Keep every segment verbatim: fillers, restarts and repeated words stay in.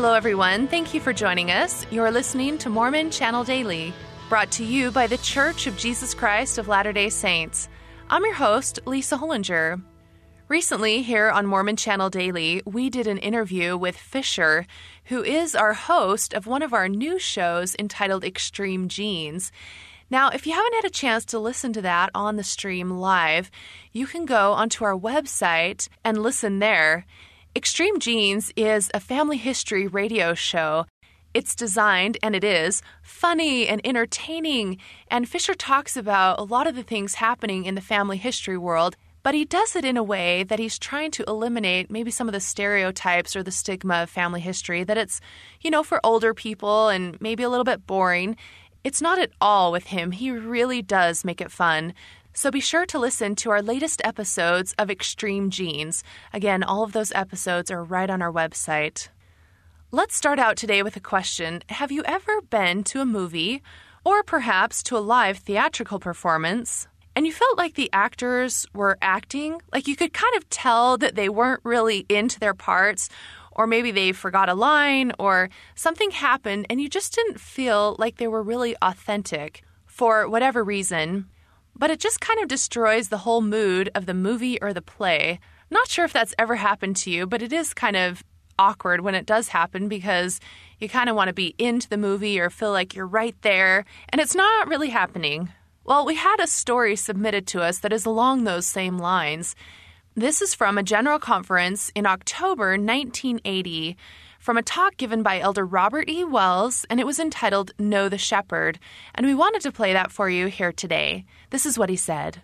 Hello, everyone. Thank you for joining us. You're listening to Mormon Channel Daily, brought to you by The Church of Jesus Christ of Latter-day Saints. I'm your host, Lisa Hollinger. Recently, here on Mormon Channel Daily, we did an interview with Fisher, who is our host of one of our new shows entitled Extreme Genes. Now, if you haven't had a chance to listen to that on the stream live, you can go onto our website and listen there. Extreme Genes is a family history radio show. It's designed, and it is, funny and entertaining, and Fisher talks about a lot of the things happening in the family history world, but he does it in a way that he's trying to eliminate maybe some of the stereotypes or the stigma of family history, that it's, you know, for older people and maybe a little bit boring. It's not at all with him. He really does make it fun. So be sure to listen to our latest episodes of Extreme Genes. Again, all of those episodes are right on our website. Let's start out today with a question. Have you ever been to a movie, or perhaps to a live theatrical performance, and you felt like the actors were acting? Like you could kind of tell that they weren't really into their parts, or maybe they forgot a line, or something happened, and you just didn't feel like they were really authentic for whatever reason. But it just kind of destroys the whole mood of the movie or the play. Not sure if that's ever happened to you, but it is kind of awkward when it does happen because you kind of want to be into the movie or feel like you're right there, and it's not really happening. Well, we had a story submitted to us that is along those same lines. This is from a general conference in October nineteen eighty, from a talk given by Elder Robert E. Wells, and it was entitled Know the Shepherd, and we wanted to play that for you here today. This is what he said.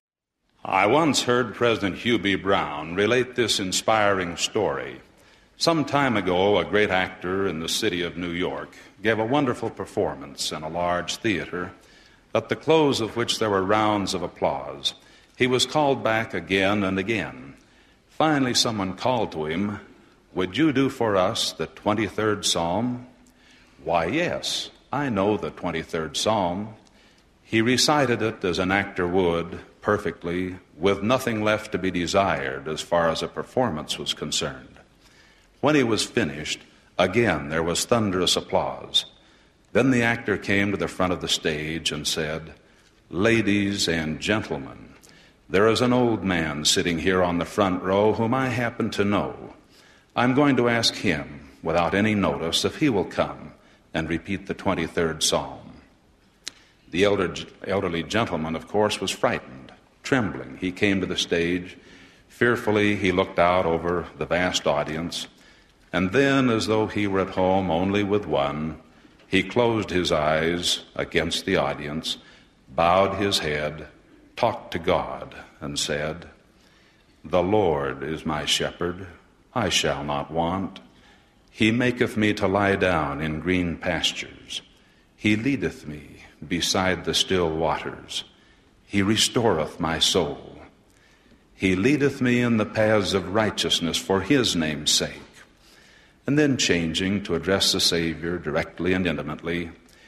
I once heard President Hugh B. Brown relate this inspiring story. Some time ago, a great actor in the city of New York gave a wonderful performance in a large theater, at the close of which there were rounds of applause. He was called back again and again. Finally, someone called to him, "Would you do for us the twenty-third Psalm?" "Why, yes, I know the twenty-third Psalm." He recited it as an actor would, perfectly, with nothing left to be desired as far as a performance was concerned. When he was finished, again there was thunderous applause. Then the actor came to the front of the stage and said, "Ladies and gentlemen, there is an old man sitting here on the front row whom I happen to know. I'm going to ask him, without any notice, if he will come and repeat the twenty-third Psalm." The elder, elderly gentleman, of course, was frightened, trembling. He came to the stage. Fearfully, he looked out over the vast audience, and then, as though he were at home only with one, he closed his eyes against the audience, bowed his head, talked to God, and said, "The Lord is my shepherd, I shall not want. He maketh me to lie down in green pastures. He leadeth me beside the still waters. He restoreth my soul. He leadeth me in the paths of righteousness for his name's sake." And then changing to address the Savior directly and intimately,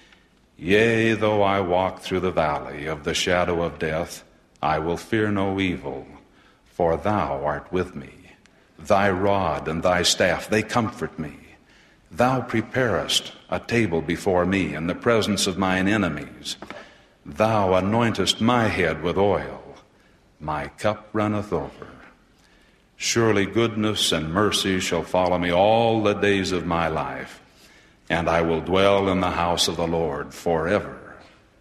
"Yea, though I walk through the valley of the shadow of death, I will fear no evil, for thou art with me. Thy rod and thy staff, they comfort me. Thou preparest a table before me in the presence of mine enemies. Thou anointest my head with oil. My cup runneth over. Surely goodness and mercy shall follow me all the days of my life, and I will dwell in the house of the Lord forever."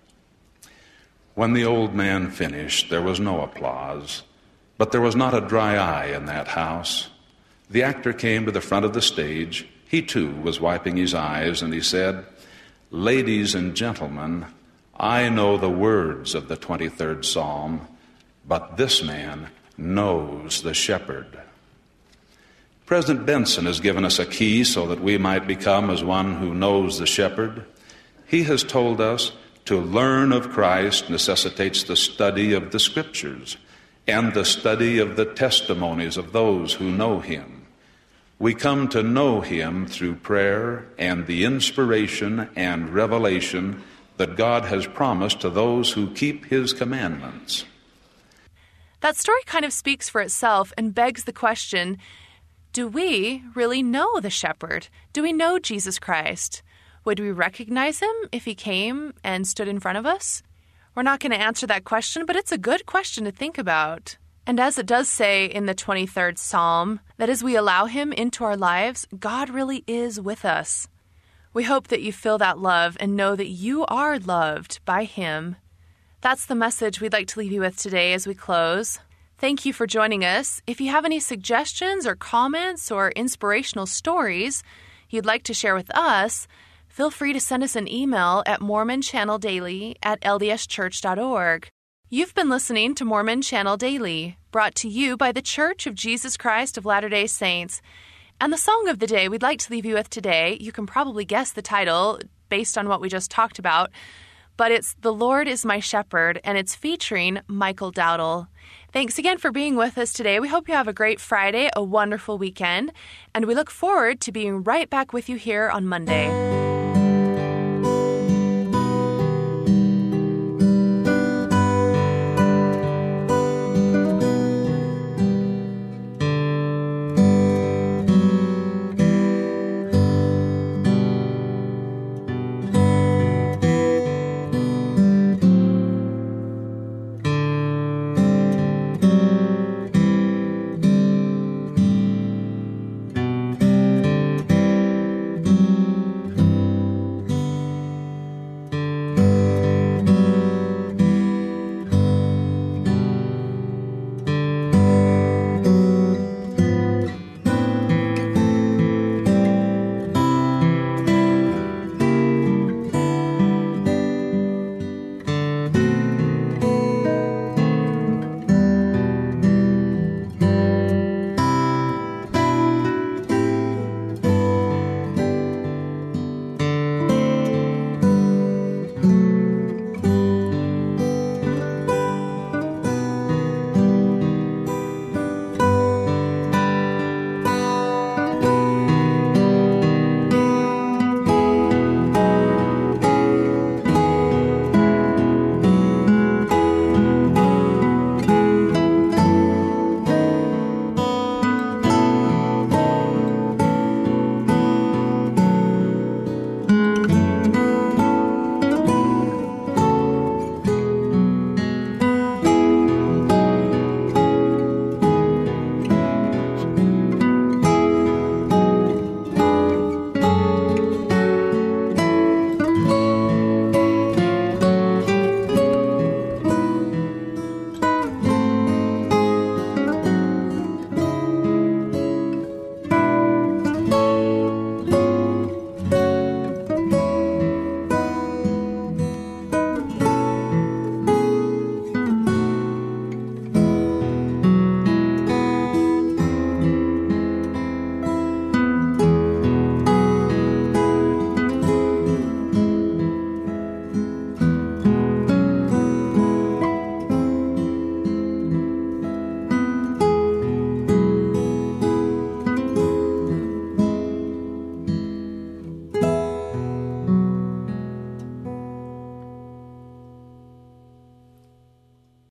When the old man finished, there was no applause, but there was not a dry eye in that house. The actor came to the front of the stage. He, too, was wiping his eyes, and he said, "Ladies and gentlemen, I know the words of the twenty-third Psalm, but this man knows the shepherd." President Benson has given us a key so that we might become as one who knows the shepherd. He has told us to learn of Christ necessitates the study of the Scriptures and the study of the testimonies of those who know him. We come to know him through prayer and the inspiration and revelation that God has promised to those who keep his commandments. That story kind of speaks for itself and begs the question, Do we really know the shepherd? Do we know Jesus Christ? Would we recognize him if he came and stood in front of us? We're not going to answer that question, but it's a good question to think about. And as it does say in the twenty-third Psalm, that as we allow him into our lives, God really is with us. We hope that you feel that love and know that you are loved by him. That's the message we'd like to leave you with today as we close. Thank you for joining us. If you have any suggestions or comments or inspirational stories you'd like to share with us, feel free to send us an email at mormon channel daily at l d s church dot org. You've been listening to Mormon Channel Daily, brought to you by the Church of Jesus Christ of Latter-day Saints. And the song of the day we'd like to leave you with today, you can probably guess the title based on what we just talked about, but it's The Lord is My Shepherd, and it's featuring Michael Dowdle. Thanks again for being with us today. We hope you have a great Friday, a wonderful weekend, and we look forward to being right back with you here on Monday.